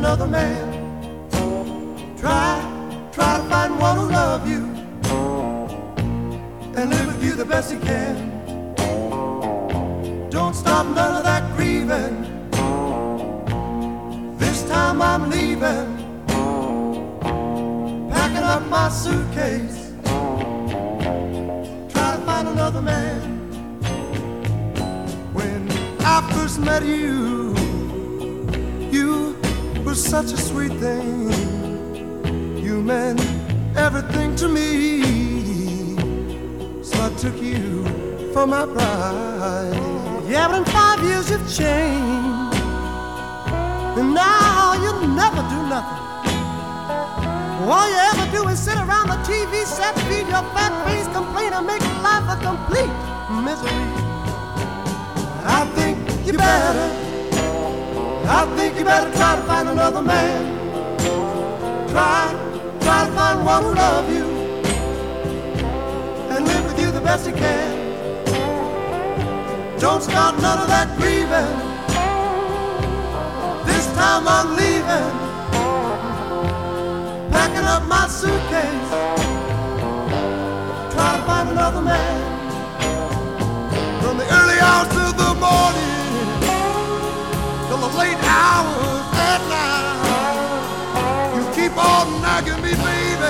another man. Try to find one who love you and live with you the best he can. Don't stop none of that grieving. This time I'm leaving, packing up my suitcase. Try to find another man. When I first met you, you were such a sweet thing. You meant everything to me, so I took you for my bride. Yeah, but in 5 years you've changed, and now you'll never do nothing. All you ever do is sit around the TV set, feed your fat face, complain, and make life a complete misery. I think you better try to find another man. Try to find one who loves you and live with you the best he can. Don't start none of that grieving. This time I'm leaving, packing up my suitcase. Try to find another man. From the early hours of the morning till the late hours at night, you keep on nagging me, baby.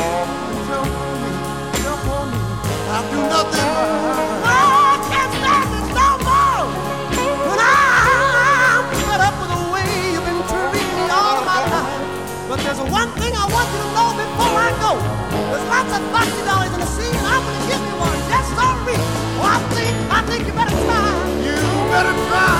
Jump on me, I'll do nothing. I can't stand this no more. When I'm fed up with the way you've been treating me all my life. But there's one thing I want you to know before I go. There's lots of $50 in the sea, and I'm gonna give you one just for me. Oh, I think you better try. You better try.